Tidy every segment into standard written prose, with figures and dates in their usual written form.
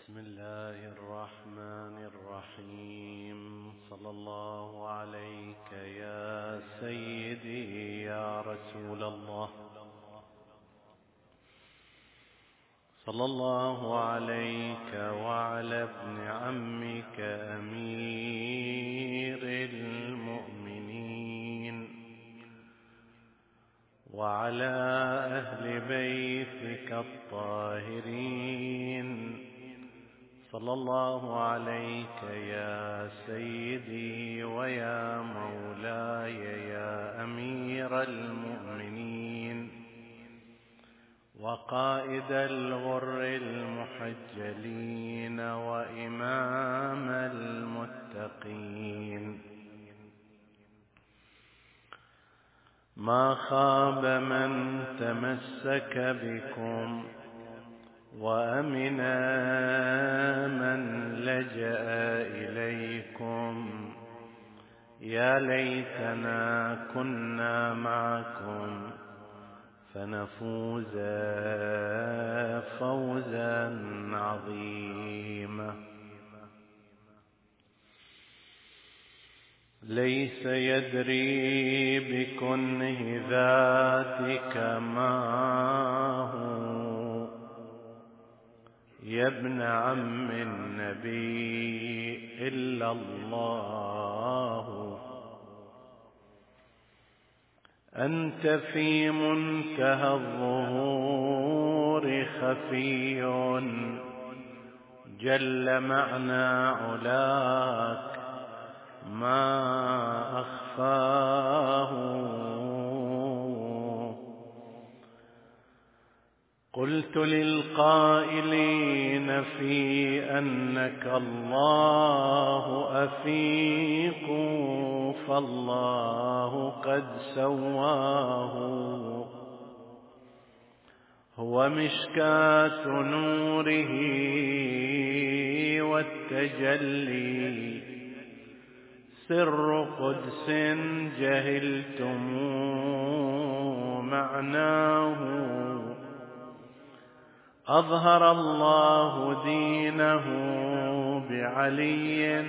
بسم الله الرحمن الرحيم. صلى الله عليك يا سيدي يا رسول الله، صلى الله عليك وعلى ابن عمك أمير المؤمنين وعلى أهل بيتك الطاهرين. صلى الله عليك يا سيدي ويا مولاي يا أمير المؤمنين وقائد الغر المحجلين وإمام المتقين. ما خاب من تمسك بكم وأمن من لجأ إليكم. يا ليتنا كنا معكم فنفوز فوزا عظيما. ليس يدري بكنه ذاتك ما هو يا ابن عم النبي إلا الله. أنت في منتهى الظهور خفي جل معنى علاك ما أخفاه. قلت للقائلين في أنك الله أفيق فالله قد سواه. هو مشكاة نوره والتجلي سر قدس جهلتم معناه. أظهر الله دينه بعلي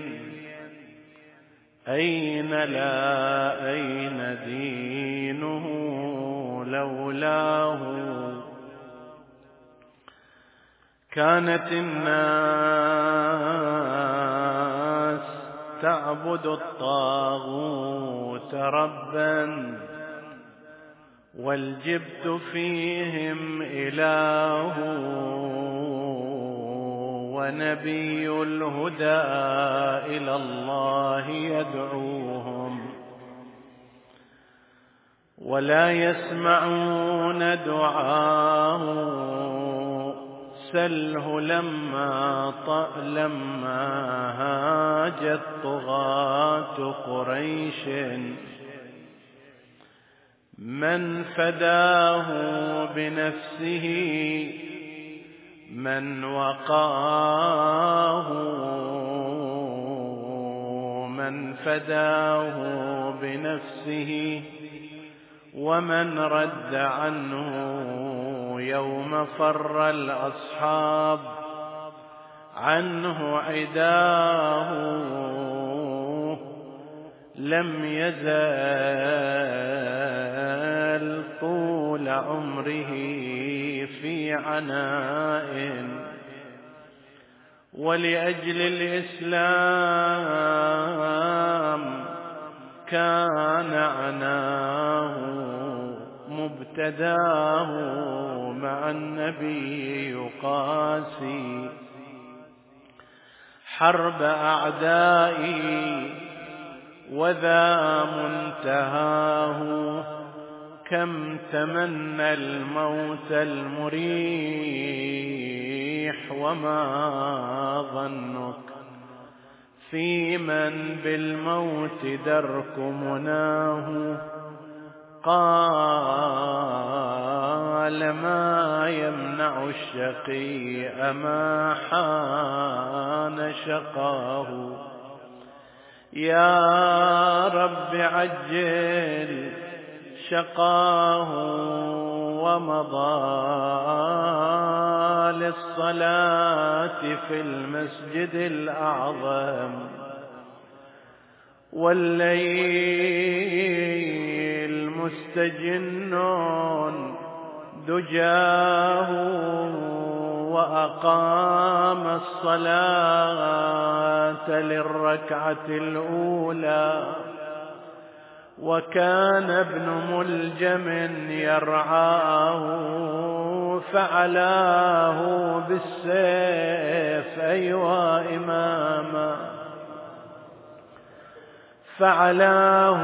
أين لا أين دينه لولاه. كانت الناس تعبد الطاغوت ربا والجبت فيهم إله ونبي الهدى إلى الله يدعوهم ولا يسمعون دعاه. سله لما هاجت طغاة قريش من فداه بنفسه من وقاه. من فداه بنفسه ومن رد عنه يوم فر الأصحاب عنه عداه. لم يزال طول عمره في عناء ولأجل الإسلام كان عناه. مبتداه مع النبي يقاسي حرب أعدائي وذا منتهاه. كم تمنى الموت المريح وما ظنك في من بالموت درك مناه. قال ما يمنع الشقي أما حان شقاه. يا رب عجل شقاه ومضى للصلاة في المسجد الأعظم، والليل مستجن دجاه، وأقام الصلاة للركعة الأولى، وكان ابن ملجم يرعاه، فعلاه بالسيف أيوا إماما، فعلاه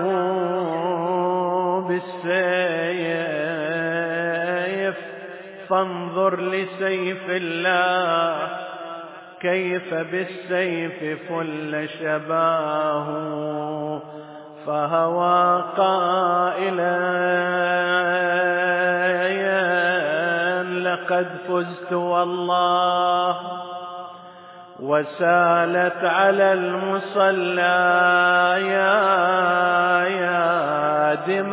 بالسيف، فانظر لسيف الله كيف بالسيف فل شباه، فهوى قائلا لقد فزت والله، وسالت على المصلى يا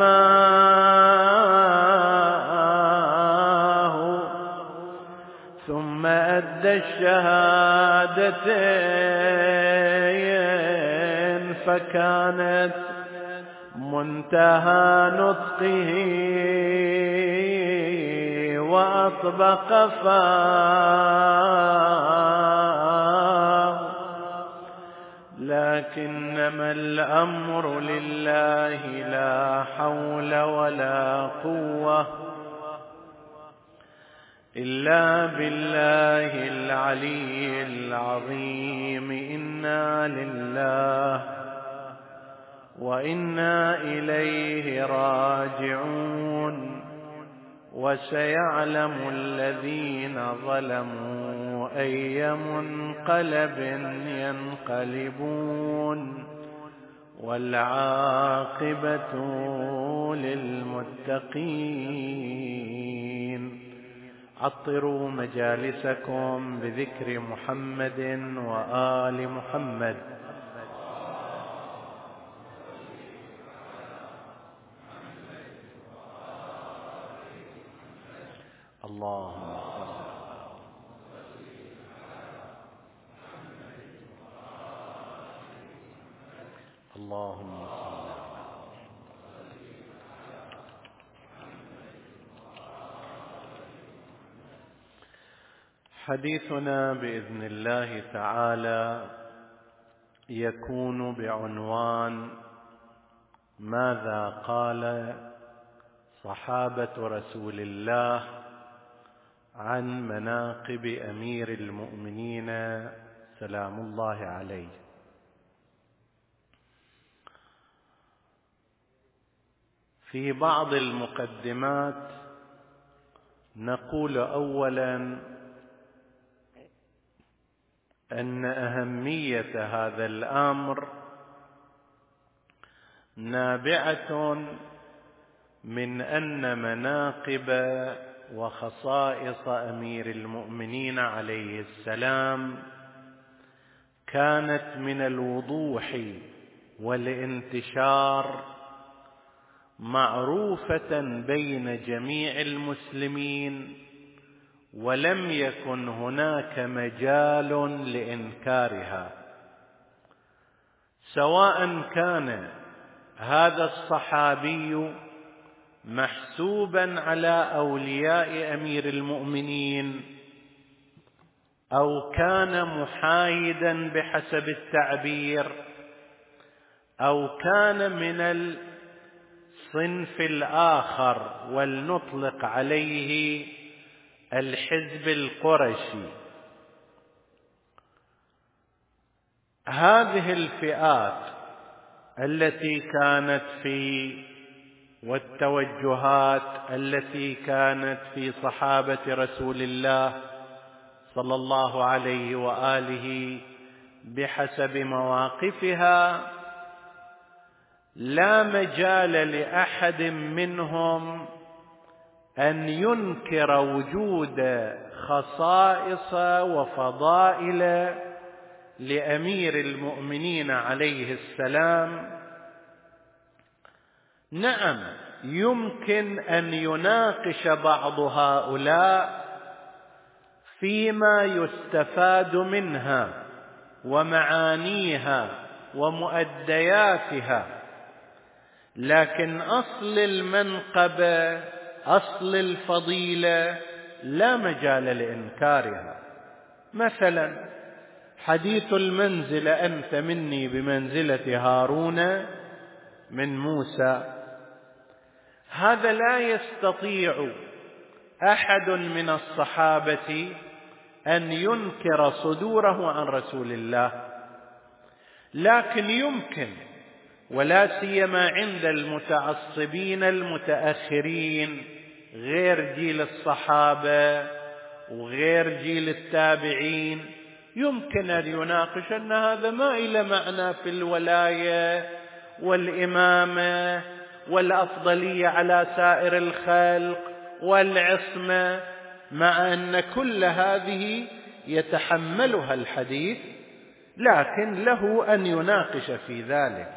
دماه، ثم أدى الشهادتين، فكانت منتهى نطقه، وأطبق فاه، لكنما الأمر لله لا حول ولا قوة إلا بالله العلي العظيم. إنا لله وإنا إليه راجعون، وسيعلم الذين ظلموا أي منقلب ينقلبون، والعاقبة للمتقين. عطروا مجالسكم بذكر محمد وآل محمد. اللهم اللهم حديثنا بإذن الله تعالى يكون بعنوان: ماذا قال صحابة رسول الله عن مناقب أمير المؤمنين سلام الله عليه. في بعض المقدمات نقول أولا أن أهمية هذا الأمر نابعة من أن مناقب وخصائص أمير المؤمنين عليه السلام كانت من الوضوح والانتشار معروفة بين جميع المسلمين، ولم يكن هناك مجال لإنكارها، سواء كان هذا الصحابي محسوبا على أولياء أمير المؤمنين أو كان محايدا بحسب التعبير أو كان من الصنف الآخر ولنطلق عليه الحزب القرشي. هذه الفئات التي كانت والتوجهات التي كانت في صحابة رسول الله صلى الله عليه وآله بحسب مواقفها، لا مجال لأحد منهم أن ينكر وجود خصائص وفضائل لأمير المؤمنين عليه السلام. نعم، يمكن أن يناقش بعض هؤلاء فيما يستفاد منها ومعانيها ومؤدياتها، لكن أصل المنقبة، أصل الفضيلة، لا مجال لإنكارها. مثلا حديث المنزلة: أنت مني بمنزلة هارون من موسى، هذا لا يستطيع أحد من الصحابة أن ينكر صدوره عن رسول الله، لكن يمكن، ولا سيما عند المتعصبين المتأخرين غير جيل الصحابة وغير جيل التابعين، يمكن أن يناقش أن هذا ما إلى معنى في الولاية والإمامة والأفضلية على سائر الخلق والعصمة، مع أن كل هذه يتحملها الحديث، لكن له أن يناقش في ذلك.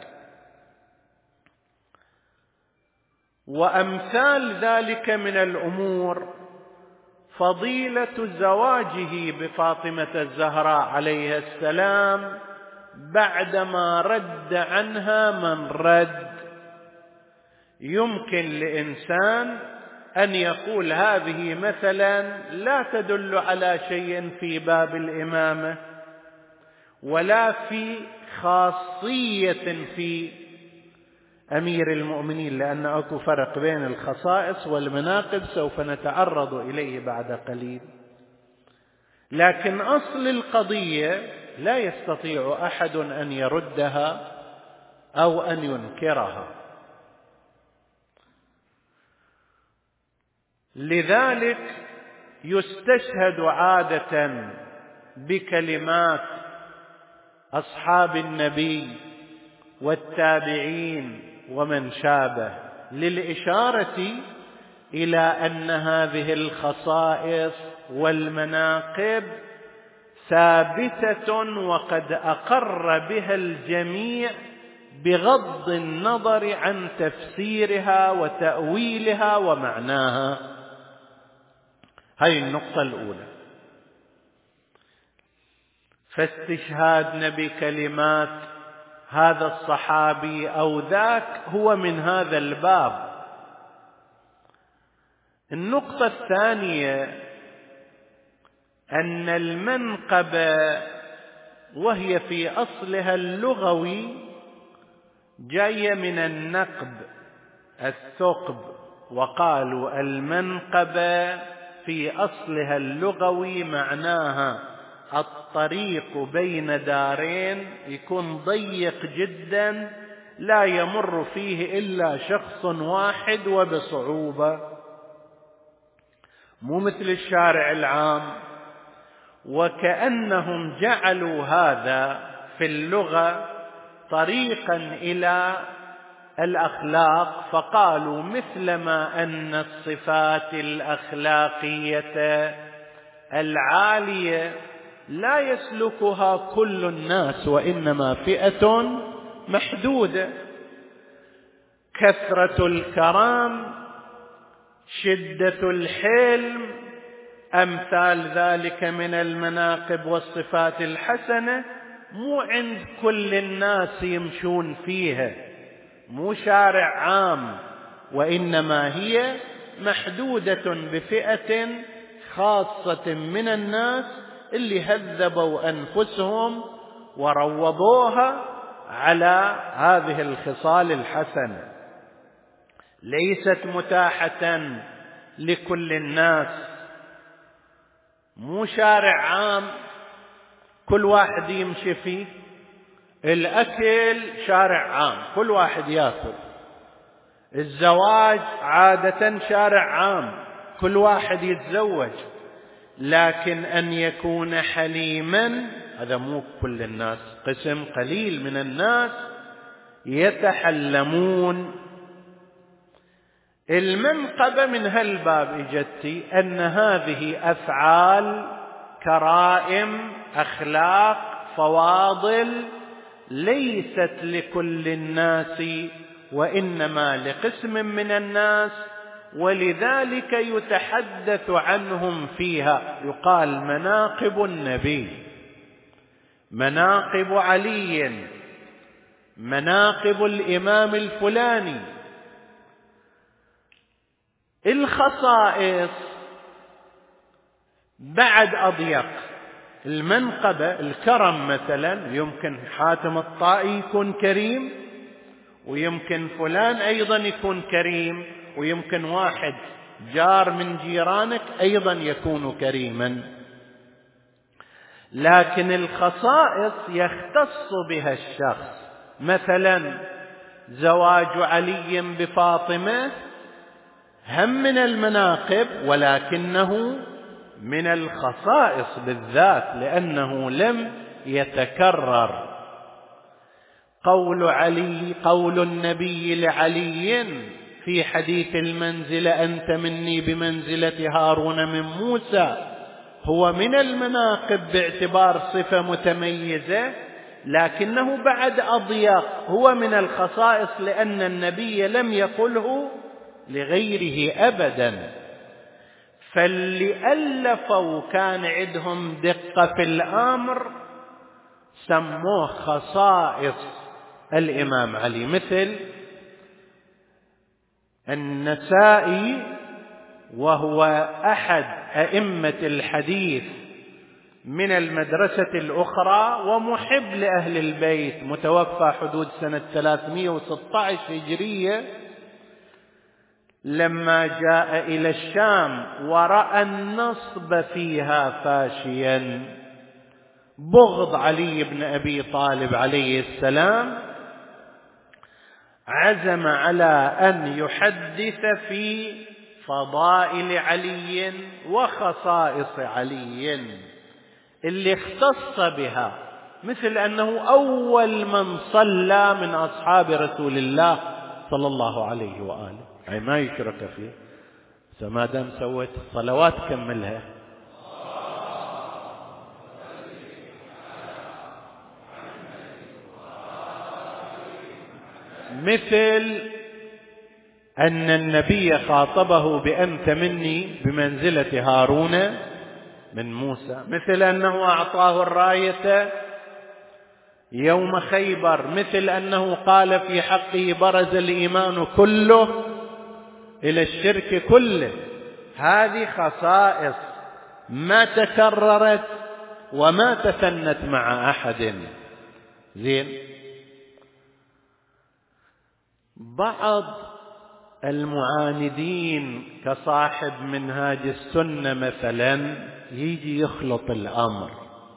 وأمثال ذلك من الأمور فضيلة زواجه بفاطمة الزهراء عليه السلام بعدما رد عنها من رد. يمكن لإنسان أن يقول هذه مثلا لا تدل على شيء في باب الإمامة ولا في خاصية في أمير المؤمنين، لأن أكو فرق بين الخصائص والمناقب سوف نتعرض إليه بعد قليل، لكن أصل القضية لا يستطيع أحد أن يردها أو أن ينكرها. لذلك يستشهد عادة بكلمات أصحاب النبي والتابعين ومن شابه للإشارة إلى أن هذه الخصائص والمناقب ثابتة وقد أقر بها الجميع بغض النظر عن تفسيرها وتأويلها ومعناها. هاي النقطة الأولى. فاستشهادنا بكلمات هذا الصحابي أو ذاك هو من هذا الباب. النقطة الثانية أن المنقبة وهي في أصلها اللغوي جاية من النقب الثقب، وقالوا المنقبة في أصلها اللغوي معناها الطريق بين دارين يكون ضيق جدا لا يمر فيه إلا شخص واحد وبصعوبة، مو مثل الشارع العام. وكأنهم جعلوا هذا في اللغة طريقا إلى الأخلاق، فقالوا مثلما أن الصفات الأخلاقية العالية لا يسلكها كل الناس وإنما فئة محدودة، كثرة الكرام، شدة الحلم، أمثال ذلك من المناقب والصفات الحسنة مو عند كل الناس يمشون فيها، مو شارع عام، وإنما هي محدودة بفئة خاصة من الناس اللي هذبوا أنفسهم وروضوها على هذه الخصال الحسنة، ليست متاحة لكل الناس، مو شارع عام كل واحد يمشي فيه. الأكل شارع عام كل واحد يأكل، الزواج عادة شارع عام كل واحد يتزوج، لكن أن يكون حليما هذا مو كل الناس، قسم قليل من الناس يتحلمون. المنقبة من هالباب اجتي أن هذه أفعال، كرائم، أخلاق، فواضل ليست لكل الناس وإنما لقسم من الناس، ولذلك يتحدث عنهم فيها. يقال مناقب النبي، مناقب علي، مناقب الإمام الفلاني. الخصائص بعد أضيق. المنقبة الكرم مثلا، يمكن حاتم الطائي يكون كريم، ويمكن فلان أيضا يكون كريم، ويمكن واحد جار من جيرانك أيضا يكون كريما. لكن الخصائص يختص بها الشخص، مثلا زواج علي بفاطمة هم من المناقب، ولكنه من الخصائص بالذات لأنه لم يتكرر. قول النبي لعلي في حديث المنزلة أنت مني بمنزلة هارون من موسى هو من المناقب باعتبار صفة متميزة، لكنه بعد أضيق، هو من الخصائص لأن النبي لم يقله لغيره أبدا. فاللي ألفوا كان عندهم دقة في الأمر سموه خصائص الإمام علي، مثل النسائي وهو أحد أئمة الحديث من المدرسة الأخرى ومحب لأهل البيت، متوفى حدود سنة 316 هجرية، لما جاء إلى الشام ورأى النصب فيها فاشيا، بغض علي بن أبي طالب عليه السلام، عزم على أن يحدث في فضائل علي وخصائص علي اللي اختص بها، مثل أنه أول من صلى من أصحاب رسول الله صلى الله عليه وآله، أي ما يشرك فيه، فما دام سويت الصلوات كملها. مثل أن النبي خاطبه بأنت مني بمنزلة هارون من موسى، مثل أنه أعطاه الراية يوم خيبر، مثل أنه قال في حقه برز الإيمان كله إلى الشرك كله. هذه خصائص ما تكررت وما تثنت مع أحد. زين، بعض المعاندين كصاحب منهاج السنة مثلا يجي يخلط الأمر.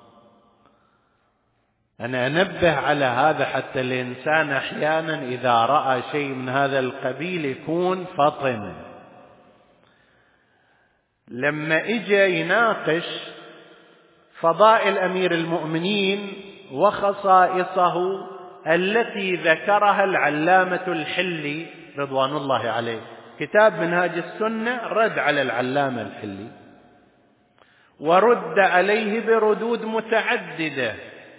أنا أنبه على هذا حتى الإنسان أحيانا إذا رأى شيء من هذا القبيل يكون فطن. لما إجا يناقش فضائل أمير المؤمنين وخصائصه التي ذكرها العلامة الحلي رضوان الله عليه، كتاب منهاج السنة رد على العلامة الحلي ورد عليه بردود متعددة.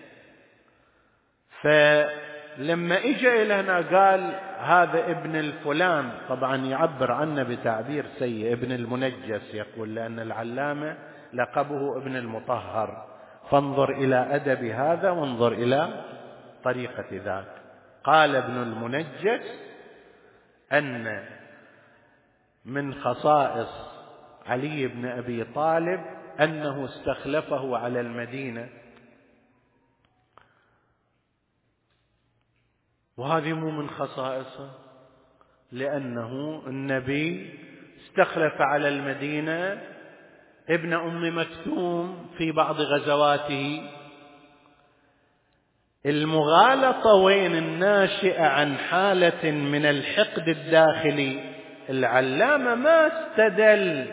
فلما اجى إلى هنا قال هذا ابن الفلان، طبعا يعبر عنه بتعبير سيء، ابن المنجس يقول، لأن العلامة لقبه ابن المطهر، فانظر إلى أدب هذا وانظر إلى طريقة ذاك. قال ابن المنجس أن من خصائص علي بن أبي طالب أنه استخلفه على المدينة، وهذه مو من خصائصه، لأنه النبي استخلف على المدينة ابن أم مكتوم في بعض غزواته. المغالطة وين الناشئة عن حالة من الحقد الداخلي. العلامة ما استدل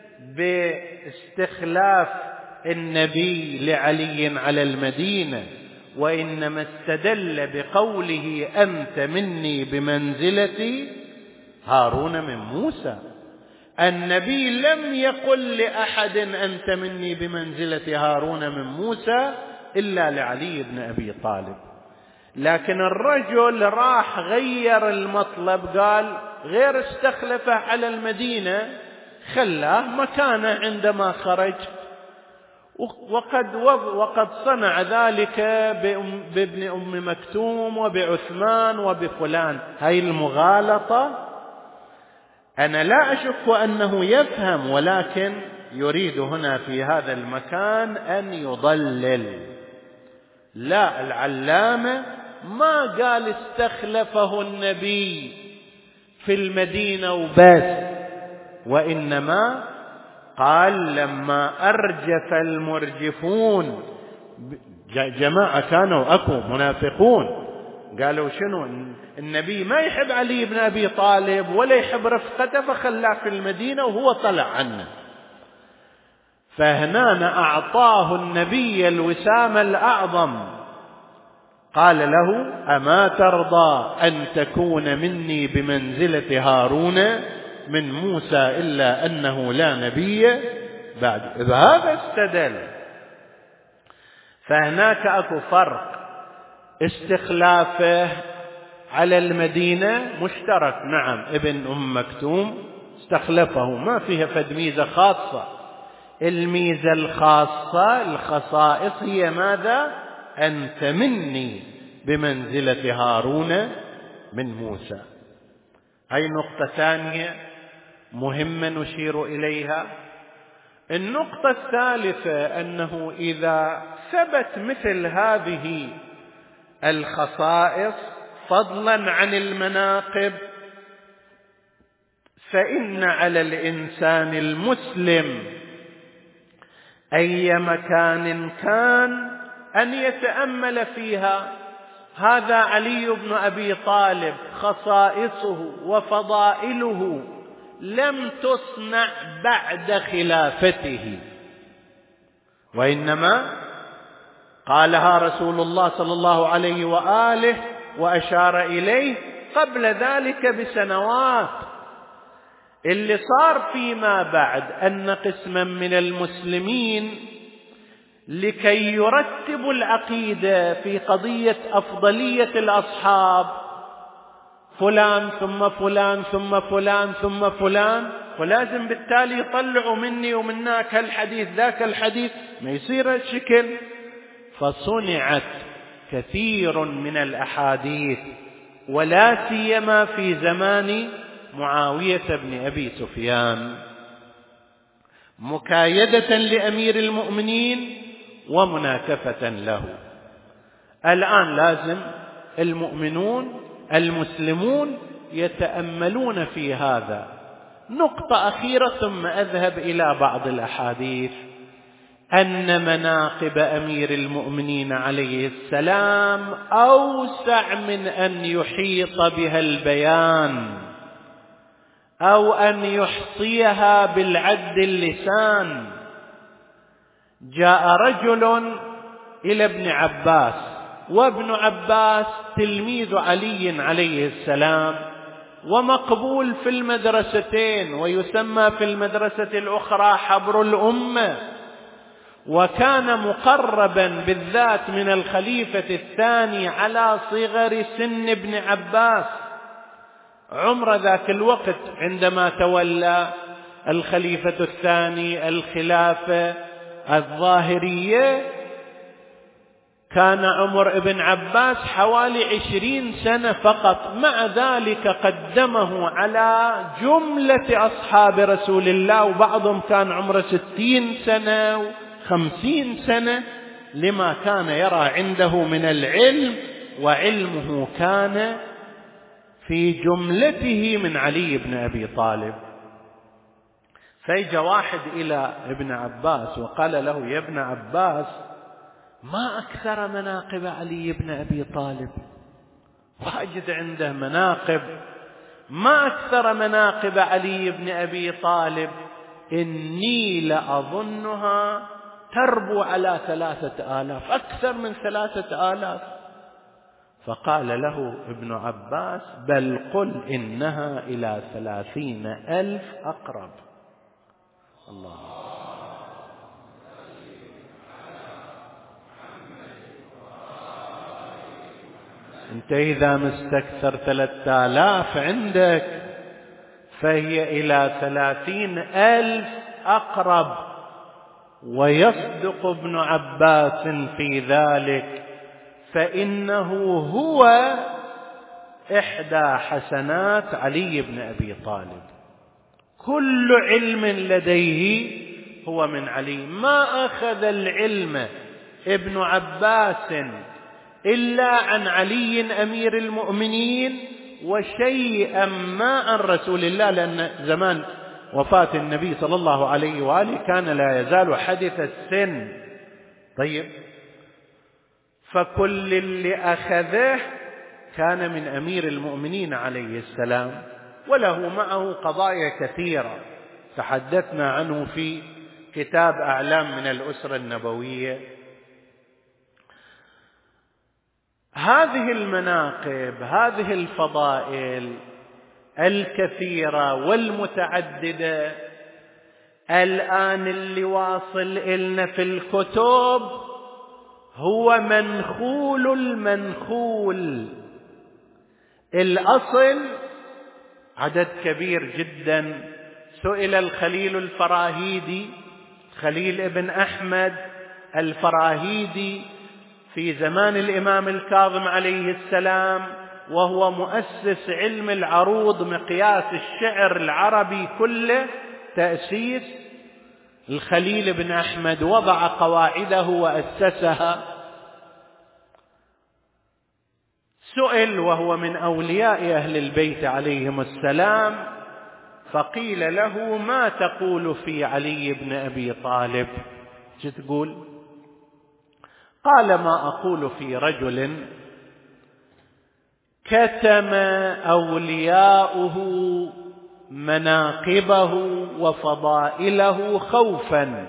باستخلاف النبي لعلي على المدينة، وإنما استدل بقوله أنت مني بمنزلة هارون من موسى. النبي لم يقل لأحد أنت مني بمنزلة هارون من موسى إلا لعلي بن أبي طالب. لكن الرجل راح غير المطلب، قال غير استخلفه على المدينة، خلاه مكانه عندما خرج، وقد صنع ذلك بابن أم مكتوم وبعثمان وبفلان. هاي المغالطة أنا لا أشك أنه يفهم، ولكن يريد هنا في هذا المكان أن يضلل. لا، العلامة ما قال استخلفه النبي في المدينة وبس، وإنما قال لما أرجف المرجفون، جماعة كانوا أكو منافقون قالوا شنو، النبي ما يحب علي بن أبي طالب ولا يحب رفقته، فخلاه في المدينة وهو طلع عنه. فهنا أعطاه النبي الوسام الأعظم، قال له أما ترضى أن تكون مني بمنزلة هارون من موسى إلا أنه لا نبي بعد. إذا هذا استدل، فهناك أكو فرق. استخلافه على المدينة مشترك، نعم، ابن أم مكتوم استخلفه، ما فيها فد ميزة خاصة. الميزة الخاصة الخصائص هي ماذا؟ أنت مني بمنزلة هارون من موسى. هاي نقطة ثانية مهمة نشير إليها. النقطة الثالثة أنه إذا ثبت مثل هذه الخصائص فضلا عن المناقب، فإن على الإنسان المسلم أي مكان كان أن يتأمل فيها. هذا علي بن أبي طالب خصائصه وفضائله لم تصنع بعد خلافته، وإنما قالها رسول الله صلى الله عليه وآله وأشار إليه قبل ذلك بسنوات. اللي صار فيما بعد أن قسما من المسلمين لكي يرتبوا العقيدة في قضية أفضلية الأصحاب، فلان ثم فلان ثم فلان ثم فلان، ولازم بالتالي يطلعوا مني ومنك هالحديث ذاك الحديث، ما يصير الشكل. فصنعت كثير من الأحاديث، ولا سيما في زمان معاوية بن أبي سفيان، مكايدة لأمير المؤمنين ومناكفة له. الآن لازم المؤمنون المسلمون يتأملون في هذا. نقطة أخيرة ثم أذهب إلى بعض الأحاديث. أن مناقب أمير المؤمنين عليه السلام أوسع من أن يحيط بها البيان أو أن يحصيها بالعد اللسان. جاء رجل إلى ابن عباس، وابن عباس تلميذ علي عليه السلام ومقبول في المدرستين، ويسمى في المدرسة الأخرى حبر الأمة، وكان مقربا بالذات من الخليفة الثاني على صغر سن ابن عباس. عمر ذاك الوقت عندما تولى الخليفة الثاني الخلافة الظاهرية كان عمر ابن عباس حوالي 20 سنة فقط. مع ذلك قدمه على جملة أصحاب رسول الله، وبعضهم كان عمره 60 سنة و50 سنة، لما كان يرى عنده من العلم، وعلمه كان في جملته من علي بن أبي طالب. فيجى واحد إلى ابن عباس وقال له: يا ابن عباس، ما أكثر مناقب علي بن أبي طالب، واجد عنده مناقب، ما أكثر مناقب علي بن أبي طالب، إني لأظنها تربو على 3000، أكثر من 3000. فقال له ابن عباس: بل قل إنها إلى 30,000 أقرب. الله. أنت إذا مستكثر 3000 عندك فهي إلى 30,000 أقرب. ويصدق ابن عباس في ذلك، فإنه هو إحدى حسنات علي بن أبي طالب. كل علم لديه هو من علي. ما أخذ العلم ابن عباس إلا عن علي أمير المؤمنين، وشيئا ما عن رسول الله، لأن زمان وفاة النبي صلى الله عليه وآله كان لا يزال حديث السن. طيب، فكل اللي أخذه كان من أمير المؤمنين عليه السلام، وله معه قضايا كثيرة تحدثنا عنه في كتاب أعلام من الأسرة النبوية. هذه المناقب، هذه الفضائل الكثيرة والمتعددة، الآن اللي واصل إلنا في الكتب هو منخول المنخول. الأصل عدد كبير جدا. سئل الخليل الفراهيدي، خليل ابن أحمد الفراهيدي، في زمان الإمام الكاظم عليه السلام، وهو مؤسس علم العروض، مقياس الشعر العربي كله تأسيس الخليل بن أحمد، وضع قواعده وأسسها. سئل وهو من أولياء أهل البيت عليهم السلام، فقيل له: ما تقول في علي بن أبي طالب؟ شو تقول؟ قال: ما أقول في رجل كتم أولياؤه مناقبه وفضائله خوفا،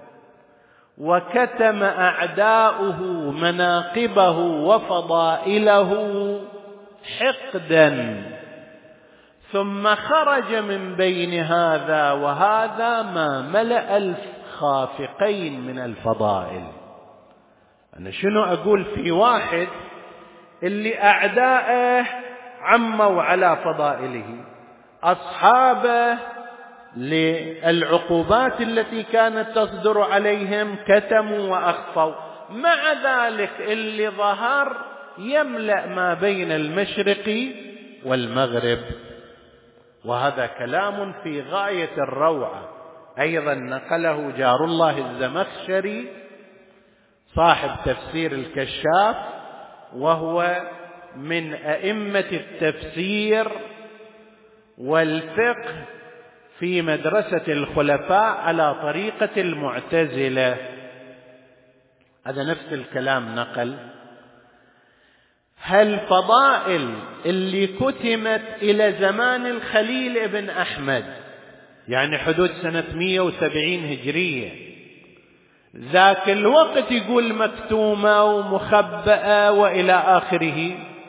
وكتم أعداؤه مناقبه وفضائله حقدا، ثم خرج من بين هذا وهذا ما ملأ الخافقين من الفضائل. أنا شنو أقول في واحد اللي أعداءه عموا على فضائله، أصحابه للعقوبات التي كانت تصدر عليهم كتموا وأخفوا، مع ذلك اللي ظهر يملأ ما بين المشرق والمغرب. وهذا كلام في غاية الروعة، أيضا نقله جار الله الزمخشري صاحب تفسير الكشاف، وهو من أئمة التفسير والفقه في مدرسة الخلفاء على طريقة المعتزلة. هذا نفس الكلام نقل. هل فضائل اللي كتمت إلى زمان الخليل ابن أحمد، يعني حدود سنة 170 هجرية، ذاك الوقت يقول مكتومة ومخبأة وإلى آخره،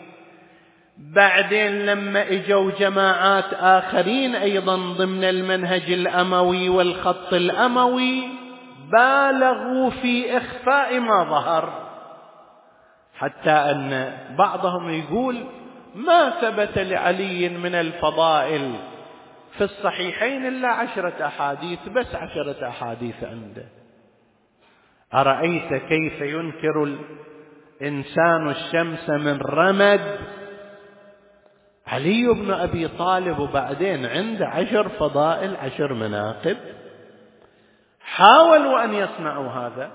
بعدين لما اجوا جماعات آخرين أيضا ضمن المنهج الأموي والخط الأموي بالغوا في إخفاء ما ظهر، حتى أن بعضهم يقول ما ثبت لعلي من الفضائل في الصحيحين إلا 10 أحاديث، بس 10 أحاديث عنده. أرأيت كيف ينكر الإنسان الشمس من رمد؟ علي بن أبي طالب وبعدين عنده 10 فضائل، 10 مناقب. حاولوا أن يصنعوا هذا،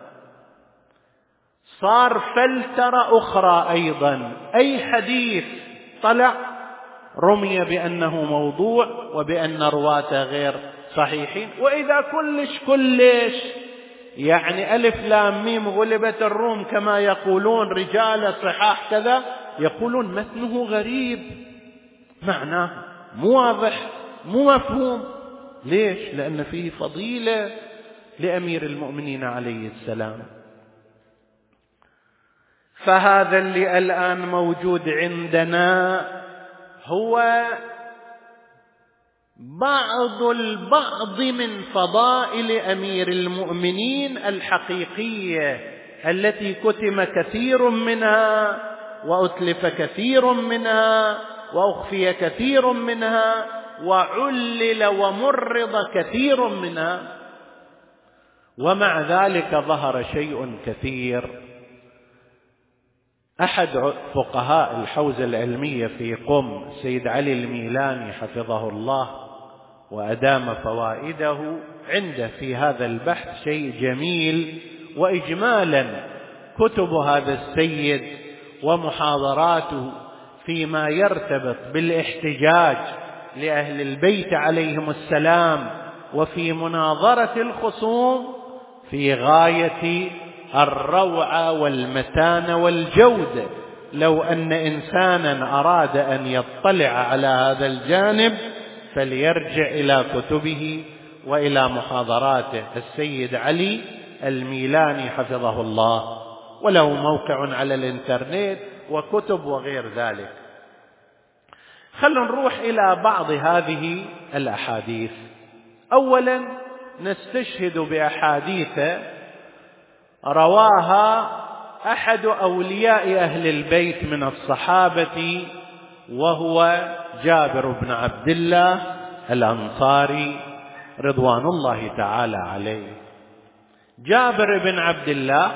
صار فلترة أخرى أيضا، أي حديث طلع رمي بأنه موضوع وبأن رواته غير صحيحين. وإذا كلش يعني ألف لام ميم غلبت الروم كما يقولون رجال صحاح كذا، يقولون متنه غريب، معناه مو واضح مو مفهوم. ليش؟ لأن فيه فضيلة لأمير المؤمنين عليه السلام. فهذا اللي الآن موجود عندنا هو البعض من فضائل أمير المؤمنين الحقيقية التي كتم كثير منها وأتلف كثير منها وأخفي كثير منها وعلل ومرض كثير منها، ومع ذلك ظهر شيء كثير. أحد فقهاء الحوزة العلمية في قم سيد علي الميلاني حفظه الله وأدام فوائده، عنده في هذا البحث شيء جميل. وإجمالا كتب هذا السيد ومحاضراته فيما يرتبط بالاحتجاج لأهل البيت عليهم السلام وفي مناظرة الخصوم في غاية الروعة والمتانة والجودة. لو أن إنسانا أراد أن يطلع على هذا الجانب فليرجع إلى كتبه وإلى محاضراته السيد علي الميلاني حفظه الله، وله موقع على الإنترنت وكتب وغير ذلك. خلونا نروح إلى بعض هذه الأحاديث. أولا نستشهد بأحاديث رواها أحد أولياء أهل البيت من الصحابة، وهو جابر بن عبد الله الأنصاري رضوان الله تعالى عليه. جابر بن عبد الله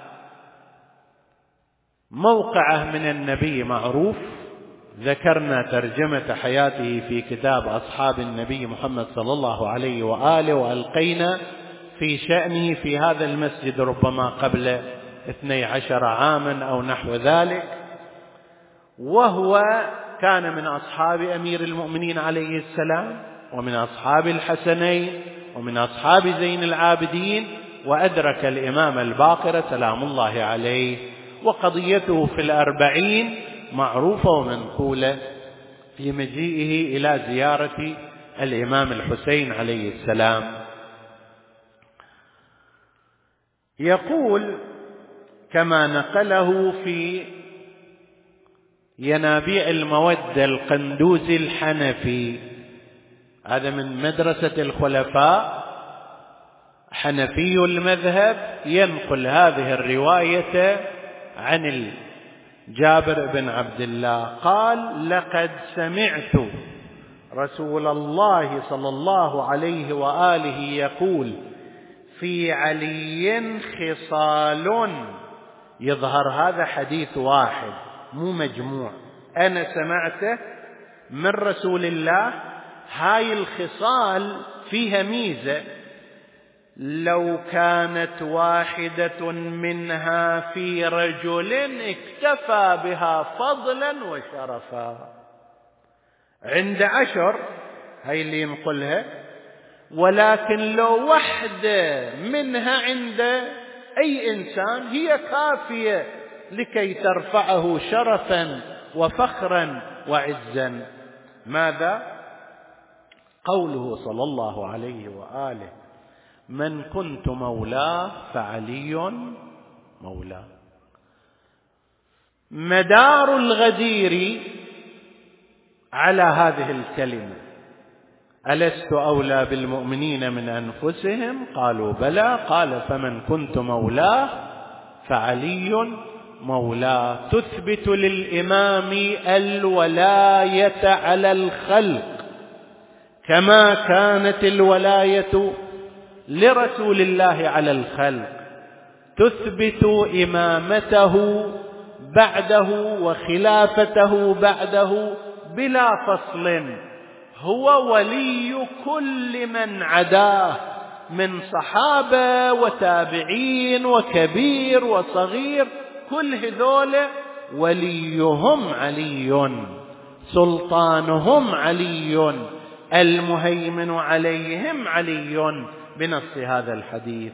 موقعه من النبي معروف، ذكرنا ترجمة حياته في كتاب أصحاب النبي محمد صلى الله عليه وآله، وألقينا في شأنه في هذا المسجد ربما قبل 12 عاما أو نحو ذلك. وهو كان من أصحاب أمير المؤمنين عليه السلام، ومن أصحاب الحسنين، ومن أصحاب زين العابدين، وأدرك الإمام الباقر سلام الله عليه. وقضيته في 40 معروفة ومنقولة في مجيئه إلى زيارة الإمام الحسين عليه السلام. يقول كما نقله في ينابيع المودة القندوزي الحنفي، هذا من مدرسة الخلفاء، حنفي المذهب، ينقل هذه الرواية عن جابر بن عبد الله قال: لقد سمعت رسول الله صلى الله عليه وآله يقول: في علي خصال. يظهر هذا حديث واحد مو مجموع، أنا سمعته من رسول الله. هاي الخصال فيها ميزة، لو كانت واحدة منها في رجل اكتفى بها فضلا وشرفا. عند 10 هاي اللي ينقلها، ولكن لو واحدة منها عند أي إنسان هي كافية لكي ترفعه شرفا وفخرا وعزا. ماذا؟ قوله صلى الله عليه وآله: من كنت مولاه فعلي مولاه. مدار الغدير على هذه الكلمة: ألست أولى بالمؤمنين من أنفسهم؟ قالوا بلى. قال: فمن كنت مولاه فعلي مولاه. تثبت للإمام الولاية على الخلق كما كانت الولاية لرسول الله على الخلق. تثبت إمامته بعده وخلافته بعده بلا فصل. هو ولي كل من عداه من صحابة وتابعين وكبير وصغير، كل هذول وليهم علي، سلطانهم علي، المهيمن عليهم علي، بنص هذا الحديث.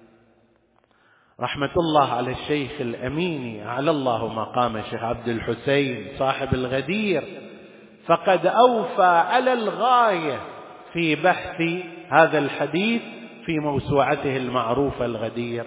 رحمة الله على الشيخ الأميني، على الله مقام الشيخ عبد الحسين صاحب الغدير، فقد أوفى على الغاية في بحث هذا الحديث في موسوعته المعروفة الغدير.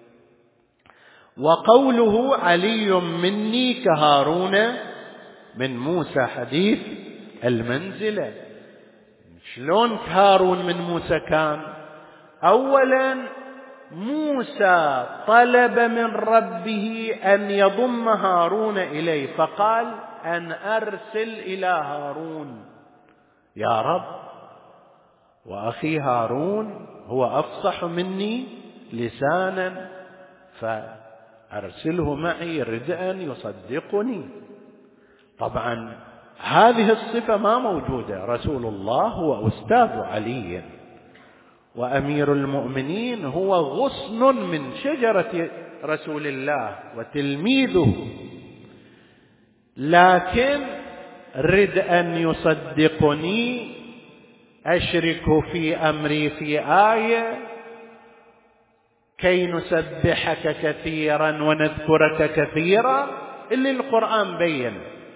وقوله: علي مني كهارون من موسى، حديث المنزلة. شلون هارون من موسى كان؟ أولا موسى طلب من ربه أن يضم هارون إليه، فقال أن أرسل إلى هارون. يا رب، وأخي هارون هو أفصح مني لسانا، فأرسله معي يريد أن يصدقني. طبعا هذه الصفة ما موجودة. رسول الله هو أستاذ علي، وأمير المؤمنين هو غصن من شجرة رسول الله وتلميذه، لكن رد أن يصدقني أشركه في أمري في آية كي نسبحك كثيرا ونذكرك كثيرا، اللي القرآن بين.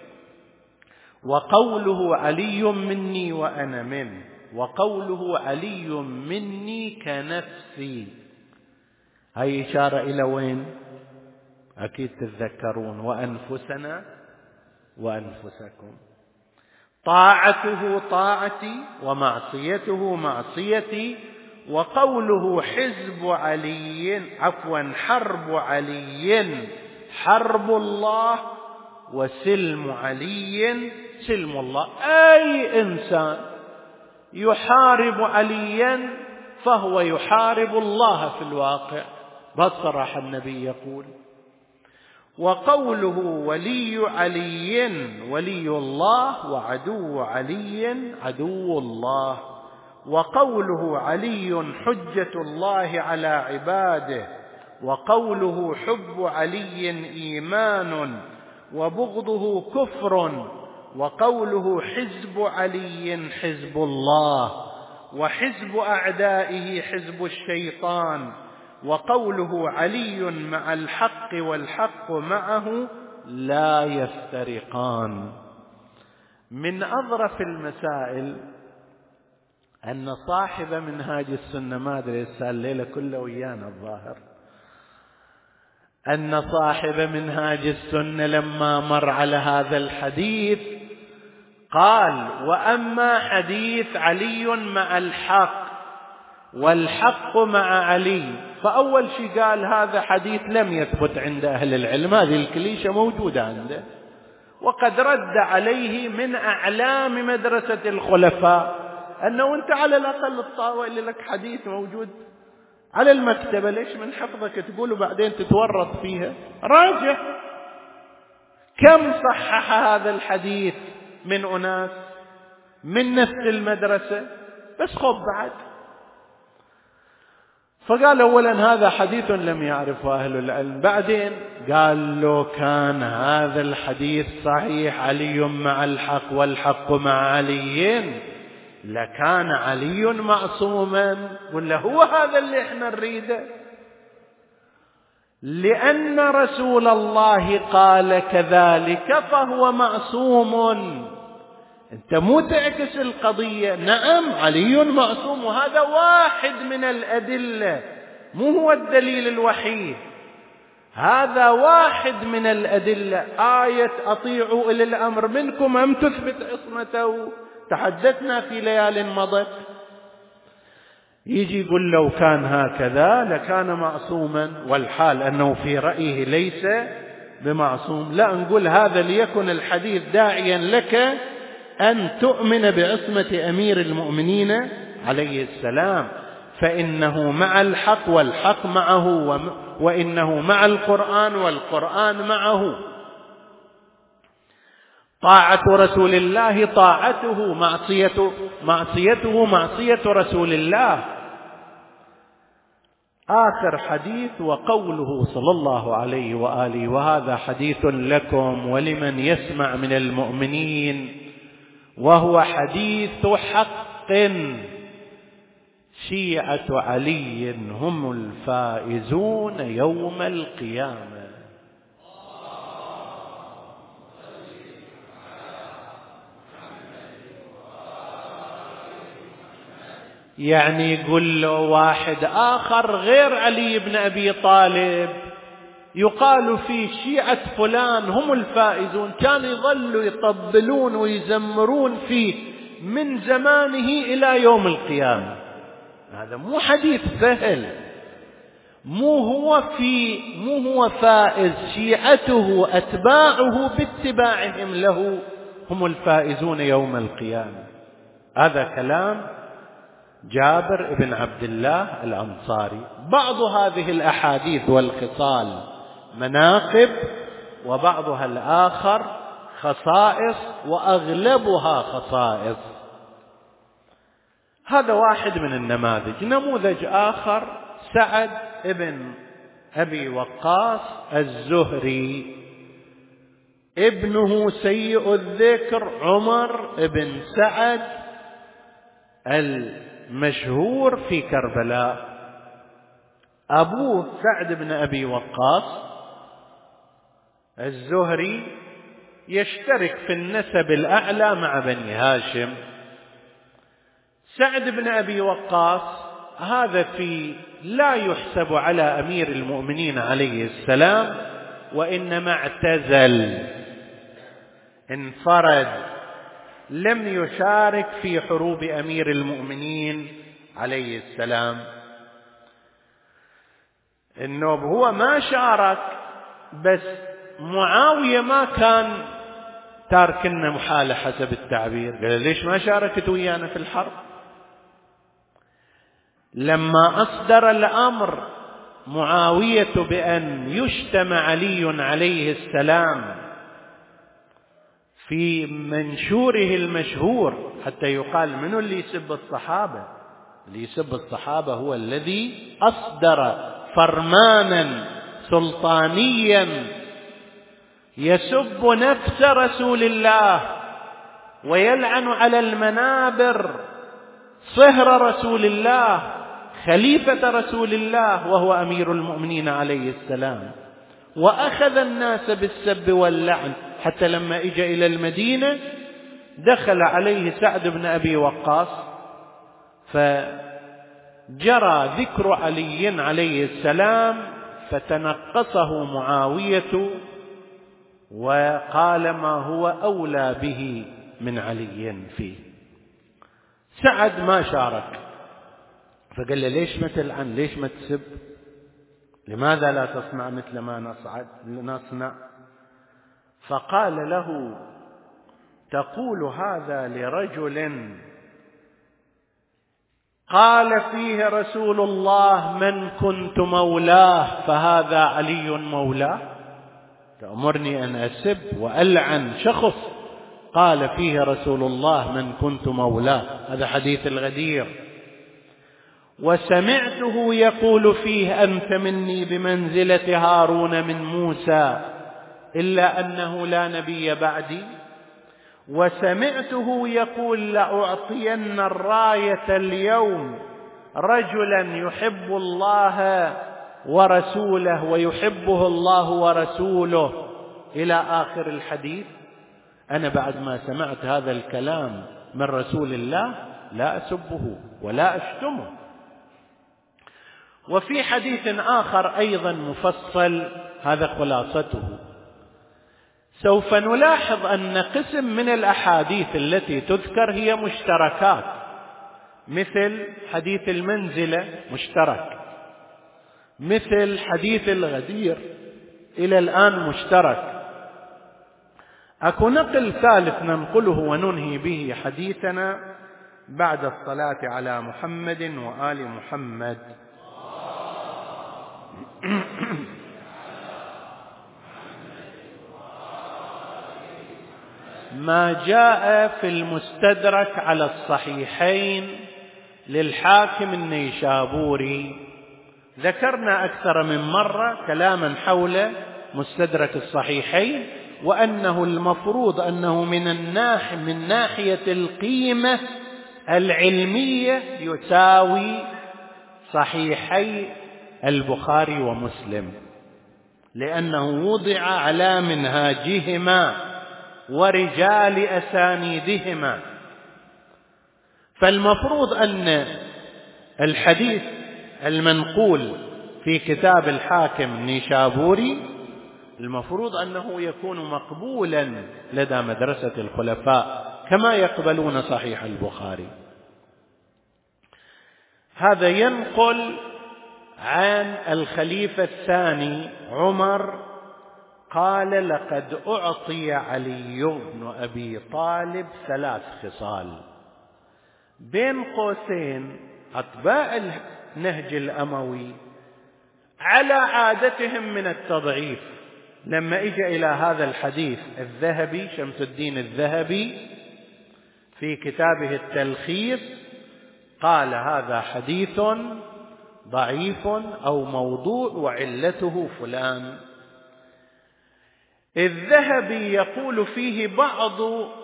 وقوله علي مني وأنا منه، وقوله علي مني كنفسي، هاي إشارة إلى وين؟ أكيد تتذكرون: وأنفسنا وأنفسكم. طاعته طاعتي ومعصيته معصيتي. وقوله حزب علي، حرب علي حرب الله، وسلم علي سلم الله. أي إنسان يحارب عليا فهو يحارب الله في الواقع، بصراحة النبي يقول. وقوله ولي علي ولي الله، وعدو علي عدو الله. وقوله علي حجة الله على عباده. وقوله حب علي إيمان وبغضه كفر. وقوله حزب علي حزب الله، وحزب أعدائه حزب الشيطان. وقوله علي مع الحق والحق معه لا يفترقان. من أظرف المسائل أن صاحب منهاج السنة، ما أدري الليلة كله ويانا الظاهر، أن صاحب منهاج السنة لما مر على هذا الحديث قال: وأما حديث علي مع الحق والحق مع علي، فأول شيء قال هذا حديث لم يثبت عند أهل العلم، هذه الكليشة موجودة عنده، وقد رد عليه من أعلام مدرسة الخلفاء أنه أنت على الأقل الطاوة اللي لك حديث موجود على المكتبة، ليش من حفظك تقول وبعدين تتورط فيها؟ راجع كم صحح هذا الحديث من أناس من نفس المدرسة، بس خب بعد. فقال أولا هذا حديث لم يعرفه أهل العلم، بعدين قال له كان هذا الحديث صحيح علي مع الحق والحق مع علي لكان علي معصوما، ولا هو هذا اللي احنا نريده؟ لأن رسول الله قال كذلك فهو معصوم. انت مو تعكس القضية. نعم علي معصوم، وهذا واحد من الأدلة، مو هو الدليل الوحيد، هذا واحد من الأدلة. آية أطيعوا إلى الأمر منكم أم تثبت عصمته، تحدثنا في ليال مضت. يجي يقول لو كان هكذا لكان معصوما، والحال أنه في رأيه ليس بمعصوم. لا، نقول هذا ليكن الحديث داعيا لك أن تؤمن بعصمة أمير المؤمنين عليه السلام، فإنه مع الحق والحق معه، وإنه مع القرآن والقرآن معه. طاعة رسول الله طاعته، معصيته معصية رسول الله. آخر حديث وقوله صلى الله عليه وآله، وهذا حديث لكم ولمن يسمع من المؤمنين، وهو حديث حق: شيعة علي هم الفائزون يوم القيامة. يعني يقول له واحد آخر غير علي بن أبي طالب يقال في شيعة فلان هم الفائزون، كانوا يظلوا يطبلون ويزمرون فيه من زمانه إلى يوم القيامة. هذا مو حديث سهل، مو هو فائز، شيعته أتباعه باتباعهم له هم الفائزون يوم القيامة. هذا كلام جابر بن عبد الله الأنصاري. بعض هذه الأحاديث والخصال مناقب، وبعضها الآخر خصائص، وأغلبها خصائص. هذا واحد من النماذج. نموذج آخر سعد بن أبي وقاص الزهري، ابنه سيء الذكر عمر بن سعد المشهور في كربلاء. أبوه سعد بن أبي وقاص الزهري يشترك في النسب الأعلى مع بني هاشم. سعد بن أبي وقاص هذا لا يحسب على أمير المؤمنين عليه السلام، وإنما اعتزل، انفرد، لم يشارك في حروب أمير المؤمنين عليه السلام. النوب هو ما شارك، بس معاوية ما كان تاركنا محالة حسب التعبير. قال ليش ما شاركت ويانا في الحرب؟ لما أصدر الأمر معاوية بأن يشتم علي عليه السلام في منشوره المشهور، حتى يقال منه اللي يسب الصحابة، اللي يسب الصحابة هو الذي أصدر فرمانا سلطانيا يسب نفس رسول الله ويلعن على المنابر صهر رسول الله خليفة رسول الله وهو أمير المؤمنين عليه السلام، وأخذ الناس بالسب واللعن، حتى لما إجى إلى المدينة دخل عليه سعد بن أبي وقاص، فجرى ذكر علي عليه السلام، فتنقصه معاوية وقال ما هو أولى به من علي فيه. سعد ما شارك، فقال له ليش ما تلعن، ليش ما تسب، لماذا لا تصنع مثل ما نصنع؟ فقال له تقول هذا لرجل قال فيه رسول الله من كنت مولاه فهذا علي مولاه؟ تأمرني أن أسب وألعن شخص قال فيه رسول الله من كنت مولاه؟ هذا حديث الغدير. وسمعته يقول فيه أنت مني بمنزلة هارون من موسى إلا أنه لا نبي بعدي. وسمعته يقول لأعطين الراية اليوم رجلا يحب الله ورسوله ويحبه الله ورسوله إلى آخر الحديث. أنا بعد ما سمعت هذا الكلام من رسول الله لا أسبه ولا أشتمه. وفي حديث آخر أيضا مفصل، هذا خلاصته، سوف نلاحظ أن قسم من الأحاديث التي تذكر هي مشتركات، مثل حديث المنزلة مشترك، مثل حديث الغدير إلى الآن مشترك. أكو نقل ثالث ننقله وننهي به حديثنا بعد الصلاة على محمد وآل محمد. ما جاء في المستدرك على الصحيحين للحاكم النيشابوري، ذكرنا أكثر من مرة كلاما حول مستدرك الصحيحين، وأنه المفروض أنه من ناحية القيمة العلمية يساوي صحيحي البخاري ومسلم، لأنه وضع على منهاجهما ورجال أسانيدهما. فالمفروض أن الحديث المنقول في كتاب الحاكم النيشابوري المفروض أنه يكون مقبولا لدى مدرسة الخلفاء كما يقبلون صحيح البخاري. هذا ينقل عن الخليفة الثاني عمر قال: لقد أعطي علي بن أبي طالب 3 خصال. بين قوسين أتباع النهج الأموي على عادتهم من التضعيف، لما إجا إلى هذا الحديث الذهبي شمس الدين الذهبي في كتابه التلخيص قال: هذا حديث ضعيف أو موضوع وعلته فلان. الذهبي يقول فيه بعض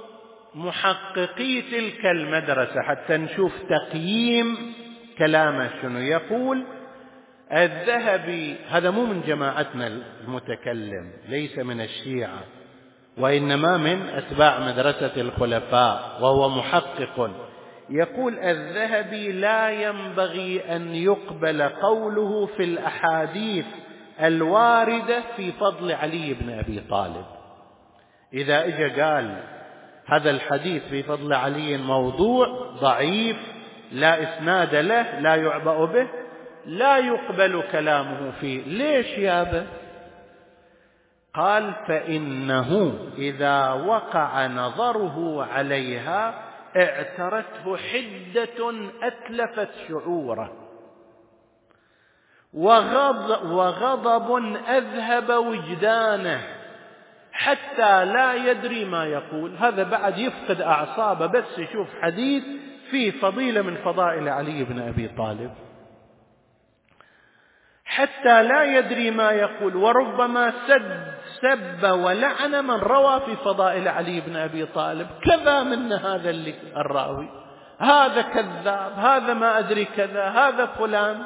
محققي تلك المدرسة، حتى نشوف تقييم كلامه شنو يقول. الذهبي هذا مو من جماعتنا المتكلم، ليس من الشيعة، وإنما من أتباع مدرسة الخلفاء، وهو محقق. يقول الذهبي: لا ينبغي أن يقبل قوله في الأحاديث الواردة في فضل علي بن أبي طالب. إذا إجا قال هذا الحديث في فضل علي موضوع ضعيف لا إسناد له لا يعبأ به، لا يقبل كلامه فيه. ليش يابا؟ قال: فإنه إذا وقع نظره عليها اعترته حدة أتلفت شعوره، وغضب أذهب وجدانه حتى لا يدري ما يقول. هذا بعد يفقد أعصابه بس يشوف حديث فيه فضيلة من فضائل علي بن أبي طالب، حتى لا يدري ما يقول، وربما سب ولعن من روى في فضائل علي بن أبي طالب. كذا من هذا الراوي، هذا كذاب، هذا ما أدري كذا، هذا فلان،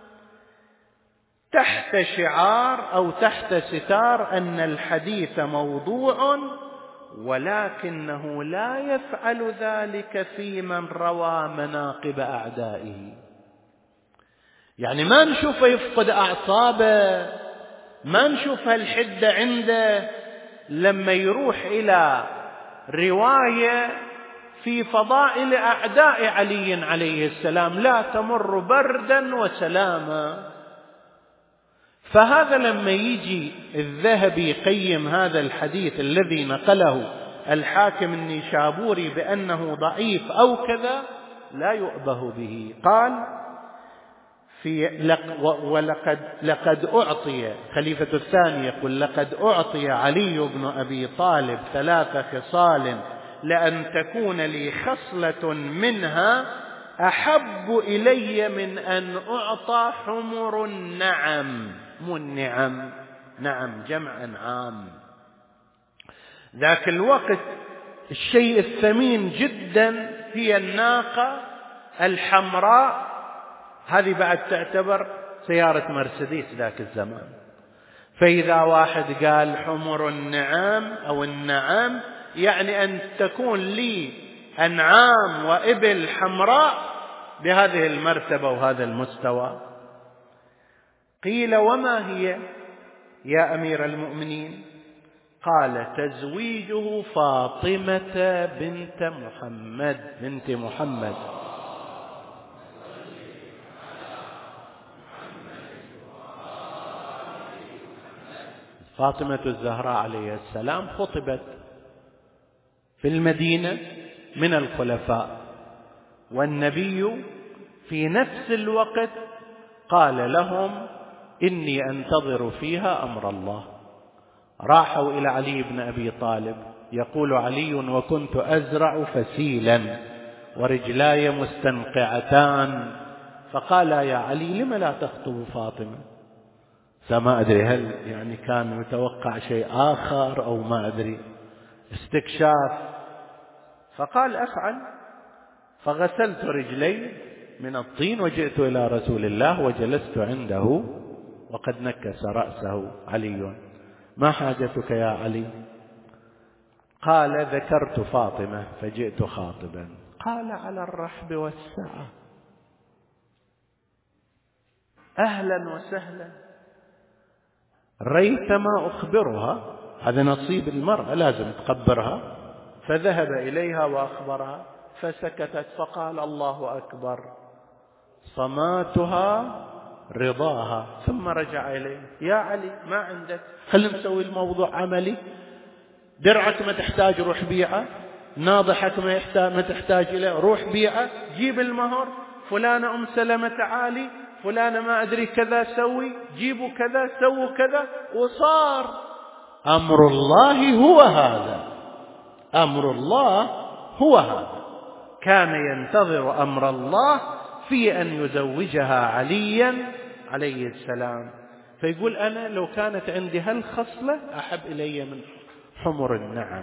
تحت شعار أو تحت ستار أن الحديث موضوع، ولكنه لا يفعل ذلك في من روى مناقب أعدائه. يعني ما نشوفه يفقد أعصابه، ما نشوف هالحدة عنده لما يروح إلى رواية في فضائل أعداء علي عليه السلام لا تمر بردا وسلاما. فهذا لما يجي الذهبي يقيم هذا الحديث الذي نقله الحاكم النيشابوري بأنه ضعيف أو كذا، لا يؤبه به. قال: لقد أعطي خليفة الثاني يقول: لقد أعطي علي بن أبي طالب 3 خصال لأن تكون لي خصلة منها أحب إلي من أن أعطى حمر النعم. مو النعم، نعم جمع أنعام. ذاك الوقت الشيء الثمين جدا هي الناقة الحمراء، هذه بعد تعتبر سيارة مرسيدس ذاك الزمان. فإذا واحد قال حمر النعام أو النعام، يعني أن تكون لي أنعام وإبل حمراء بهذه المرتبة وهذا المستوى. قيل: وما هي يا أمير المؤمنين؟ قال: تزويجه فاطمة بنت محمد. فاطمة الزهراء عليه السلام خطبت في المدينة من الخلفاء، والنبي في نفس الوقت قال لهم: إني أنتظر فيها أمر الله. راحوا إلى علي بن أبي طالب، يقول علي: وكنت أزرع فسيلا ورجلاي مستنقعتان، فقال: يا علي لم لا تخطب فاطمة؟ فما أدري هل يعني كان متوقع شيء آخر أو ما أدري، استكشاف. فقال: أفعل. فغسلت رجلي من الطين وجئت إلى رسول الله وجلست عنده وقد نكس رأسه علي: ما حاجتك يا علي؟ قال: ذكرت فاطمة فجئت خاطبا. قال: على الرحب والسعة، أهلا وسهلا، ريثما أخبرها، هذا نصيب المرأة لازم تخبرها. فذهب إليها وأخبرها، فسكتت. فقال: الله أكبر، صماتها رضاها. ثم رجع إليه: يا علي ما عندك؟ خلينا نسوي الموضوع عملي. درعك ما تحتاج روح بيعه، ناضحك ما تحتاج إليه روح بيعه، جيب المهر، فلانة أم سلمة تعالي، فلانة ما أدري كذا سوي، جيبوا كذا سووا كذا، وصار أمر الله هو هذا. أمر الله هو هذا. كان ينتظر أمر الله في أن يزوجها عليا عليه السلام. فيقول: أنا لو كانت عندي هالخصلة أحب إلي من حمر النعم.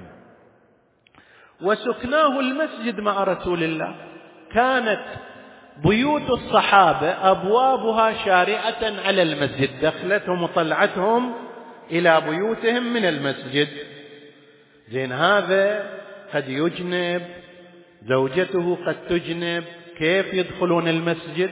وسكناه المسجد مع رسول الله. كانت بيوت الصحابة أبوابها شارعة على المسجد، دخلتهم وطلعتهم إلى بيوتهم من المسجد. زين، هذا قد يجنب، زوجته قد تجنب، كيف يدخلون المسجد؟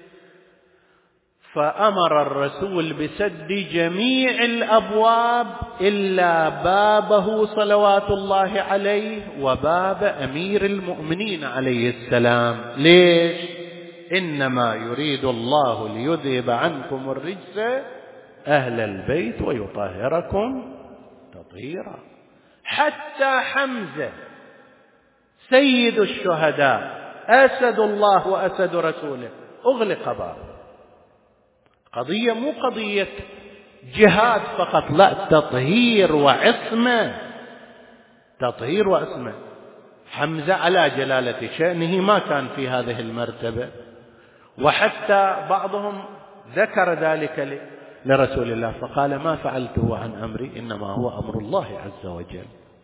فأمر الرسول بسد جميع الأبواب إلا بابه صلوات الله عليه وباب أمير المؤمنين عليه السلام. ليش؟ إنما يريد الله ليذهب عنكم الرجس أهل البيت ويطهركم تطهيرا. حتى حمزة سيد الشهداء، أسد الله وأسد رسوله، أغلق بابه. قضية مو قضية جهاد فقط، لا، تطهير وعصمة. تطهير وعصمة. حمزة على جلالة شأنه ما كان في هذه المرتبة، وحتى بعضهم ذكر ذلك لرسول الله فقال: ما فعلته عن أمري، إنما هو أمر الله عز وجل.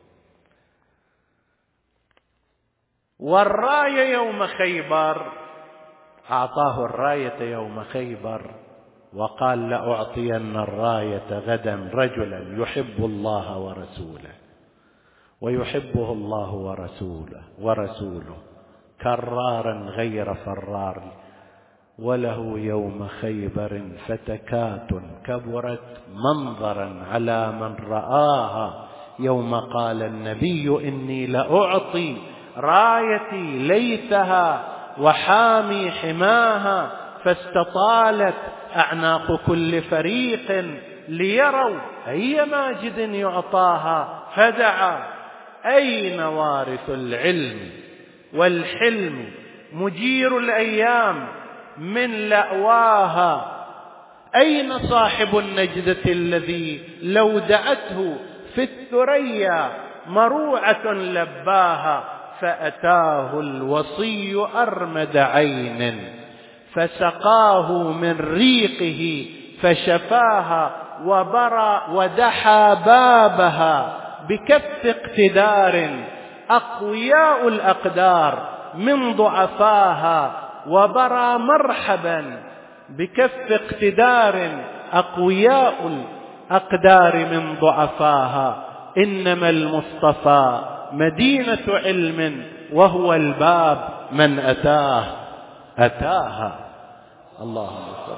والراية يوم خيبر، أعطاه الراية يوم خيبر وقال: لأعطين الراية غدا رجلا يحب الله ورسوله ويحبه الله ورسوله كرارا غير فرار، وله يوم خيبر فتكات كبرت منظرا على من رآها، يوم قال النبي: إني لأعطي رايتي ليثها وحامي حماها، فاستطالت أعناق كل فريق ليروا أي ماجد يعطاها، فدعا: أين وارث العلم والحلم مجير الأيام من لأواها، أين صاحب النجدة الذي لو دعته في الثريا مروعة لباها، فأتاه الوصي أرمد عين فسقاه من ريقه فشفاها، وبرى ودحى بابها بكف اقتدار أقوياء الأقدار من ضعفاها، وبرى مرحبا بكف اقتدار أقوياء الأقدار من ضعفاها، إنما المصطفى مدينة علم وهو الباب من أتاها. اللهم صل.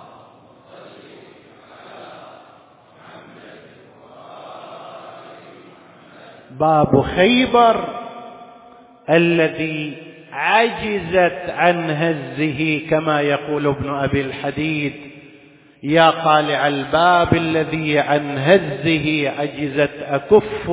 باب خيبر الذي عجزت عن هزه، كما يقول ابن أبي الحديد: يا قالع الباب الذي عن هزه عجزت أكف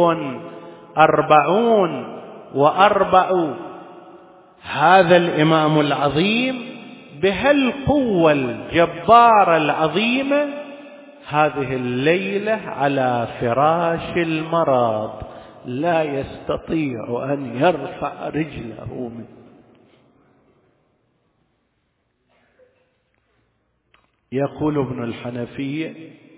44. هذا الإمام العظيم بهالقوة الجبارة العظيمة هذه الليلة على فراش المرض، لا يستطيع أن يرفع رجله منه. يقول ابن الحنفية: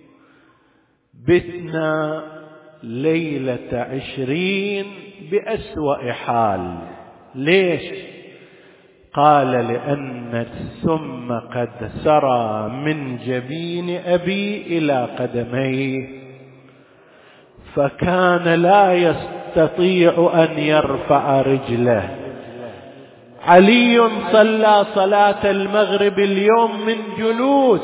بتنا ليلة 20 بأسوأ حال. ليش؟ قال: لأن السم قد سرى من جبين أبي إلى قدميه، فكان لا يستطيع أن يرفع رجله. علي صلى صلاة المغرب اليوم من جلوس،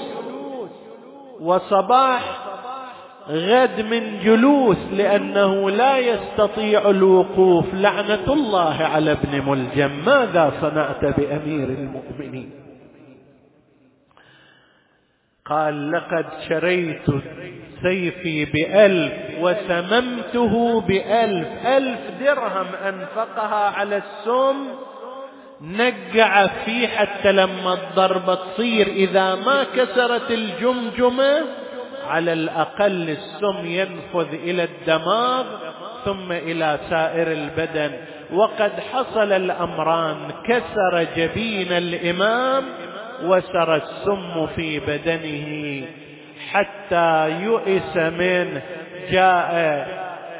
وصباح غد من جلوس، لأنه لا يستطيع الوقوف. لعنة الله على ابن ملجم، ماذا صنعت بأمير المؤمنين؟ قال لقد شريت سيفي ب1000 وسممته ب1000. 1000 درهم أنفقها على السم، نقع فيه حتى لما الضربة تصير إذا ما كسرت الجمجمة على الأقل السم ينفذ إلى الدماغ ثم إلى سائر البدن. وقد حصل الأمران، كسر جبين الإمام وسر السم في بدنه حتى يئس منه. جاء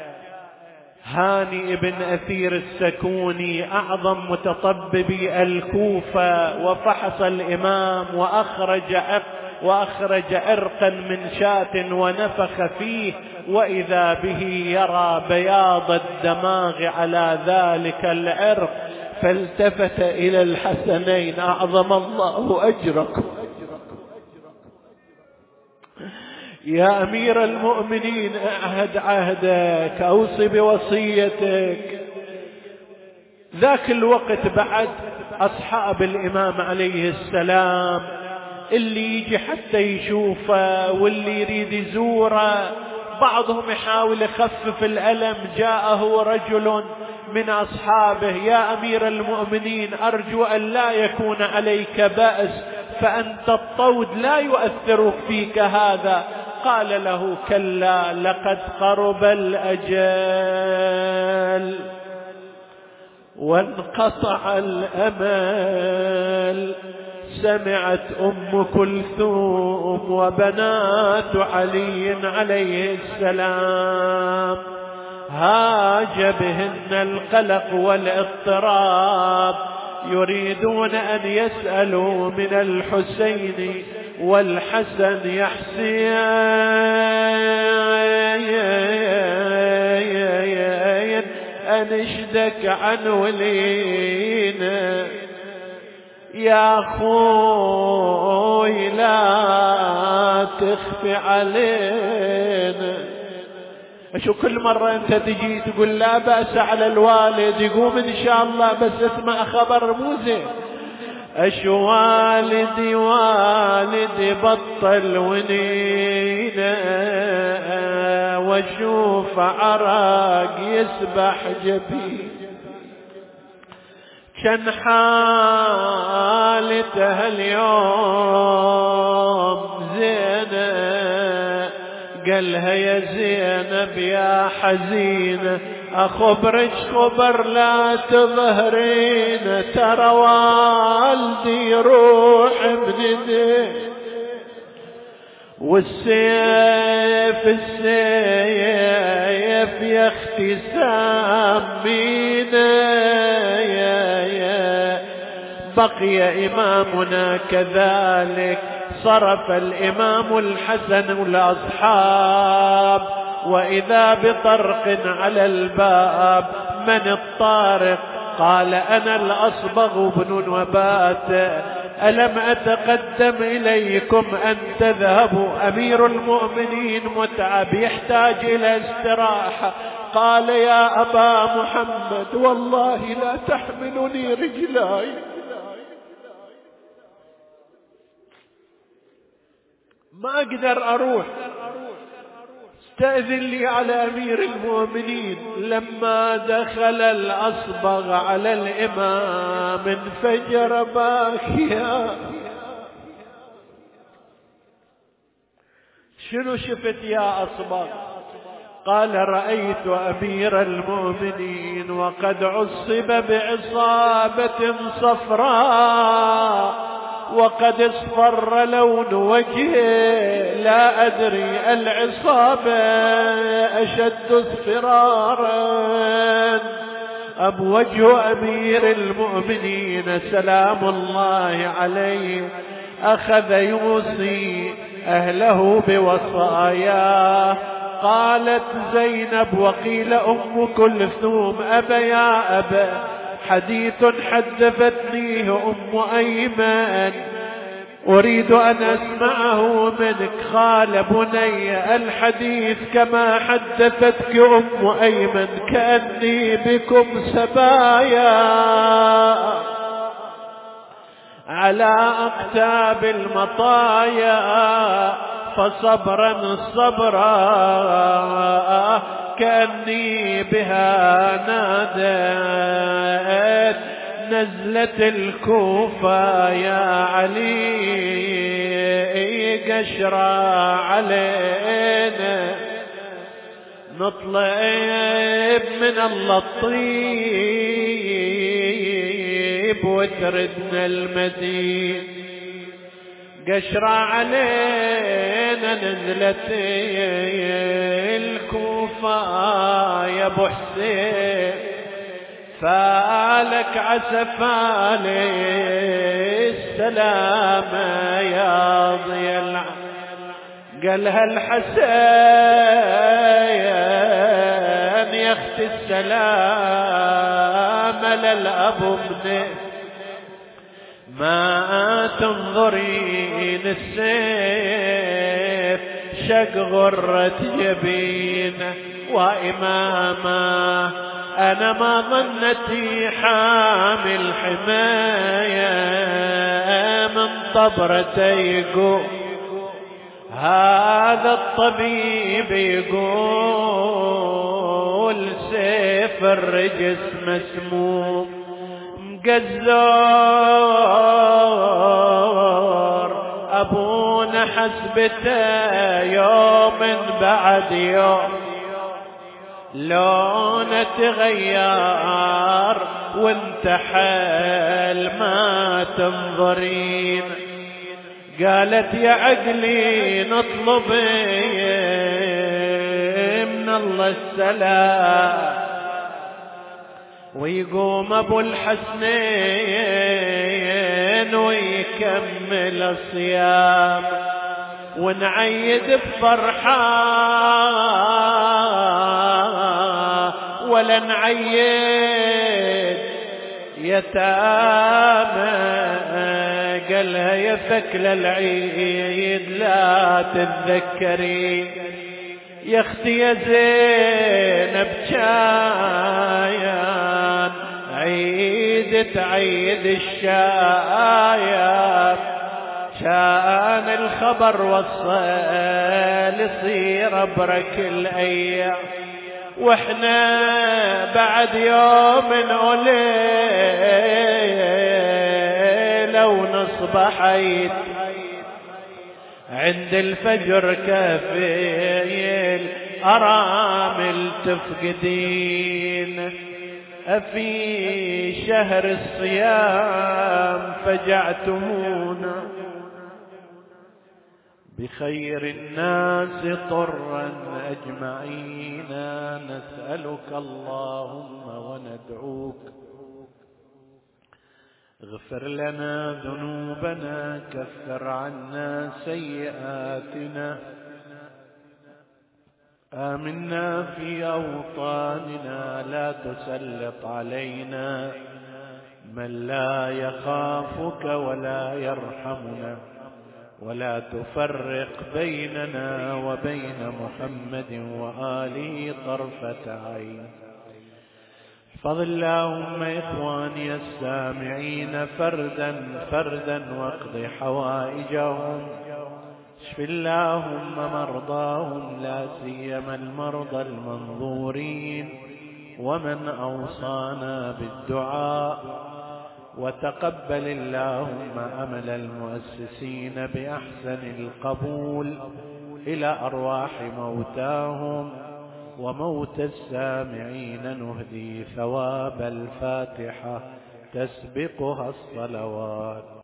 هاني بن أثير السكوني أعظم متطببي الكوفة وفحص الإمام وأخرج عرقا من شاة ونفخ فيه، وإذا به يرى بياض الدماغ على ذلك العرق، فالتفت إلى الحسنين: أعظم الله أجركم يا أمير المؤمنين، أعهد عهدك، أوصي بوصيتك. ذاك الوقت بعد أصحاب الإمام عليه السلام اللي يجي حتى يشوفه واللي يريد يزوره، بعضهم يحاول يخفف الألم. جاءه رجل من أصحابه: يا أمير المؤمنين، أرجو أن لا يكون عليك بأس، فأنت الطود لا يؤثر فيك هذا. قال له: كلا، لقد قرب الأجل وانقطع الأمل. سمعت أم كلثوم وبنات علي عليه السلام هاج بهن القلق والاضطراب، يريدون أن يسألوا من الحسين والحسن يحسين أنشدك عن ولينا يا خوي، لا تخفي علينا. شو كل مرة انت تجي تقول لا بأس على الوالد، يقوم ان شاء الله، بس اسمع خبر مو زين. اش والدي بطل ونينا، واشوف عراق يسبح جبين، كان حالته اليوم زينة. قالها: يا زينب يا حزينة، أخبرك خبر لا تظهرين، ترى والدي روح من يديه، والسيف يا اختي سامينا، بقي إمامنا كذلك. صرف الإمام الحسن والأصحاب، وإذا بطرق على الباب. من الطارق؟ قال: أنا الأصبغ بن نبات، ألم أتقدم إليكم أن تذهبوا؟ أمير المؤمنين متعب، يحتاج إلى استراحة. قال: يا أبا محمد، والله لا تحملني رجلاي، ما أقدر أروح، استأذن لي على أمير المؤمنين. لما دخل الأصبغ على الإمام انفجر باكيا. شنو شفت يا أصبغ؟ قال: رأيت أمير المؤمنين وقد عصب بعصابة صفراء، وقد اصفر لون وجهه، لا أدري العصابة أشد اصفرارا أم وجه أمير المؤمنين سلام الله عليه. أخذ يوصي أهله بوصاياه. قالت زينب وقيل أم كلثوم: أبا يا أبا، حديث حدثتنيه أم أيمن، أريد أن أسمعه منك. قال: بني، الحديث كما حدثتك أم أيمن، كأني بكم سبايا. على أقتاب المطايا فصبرا صبرا كأني بها نادت نزلة الكوفة يا علي قشرة علينا نطلب من الله الطيب وتردنا المدين قشرة علينا نزلت الكوفة يا ابو حسين فالك عسفالي السلامة يا ضي العين قالها الحسين يا اختي السلام للأبو ابني ما تنظرين السيف شق غرة جبينه وإمامه أنا ما ظنتي حامل حماية من طبرة يقول هذا الطبيب يقول سيف الرجس مسموم مقزور أبونا حسبته يوم بعد يوم لونه تغير وانت حال ما تنظرين قالت يا عقلي نطلب من الله السلام ويقوم ابو الحسنين ويكمل الصيام ونعيد بفرحة ولا نعيد يتامى قالها يا ثكل العيد لا تتذكري يا اختي يا زينب كان عيد تعيد الشايب كان الخبر وصل يصير برك الايام واحنا بعد يوم وليلة ونصبحيت عند الفجر كفيل أرامل تفقدين أفي شهر الصيام فجعتمونا بخير الناس طرا أجمعين نسألك اللهم وندعوك اغفر لنا ذنوبنا كفر عنا سيئاتنا آمنا في أوطاننا لا تسلط علينا من لا يخافك ولا يرحمنا ولا تفرق بيننا وبين محمد وآله طرفة عين احفظ اللهم إخواني السامعين فردا فردا واقض حوائجهم اشف اللهم مرضاهم لا سيما المرضى المنظورين ومن أوصانا بالدعاء وتقبل اللهم أمل المؤسسين بأحسن القبول إلى أرواح موتاهم وموت السامعين نهدي ثواب الفاتحة تسبقها الصلوات.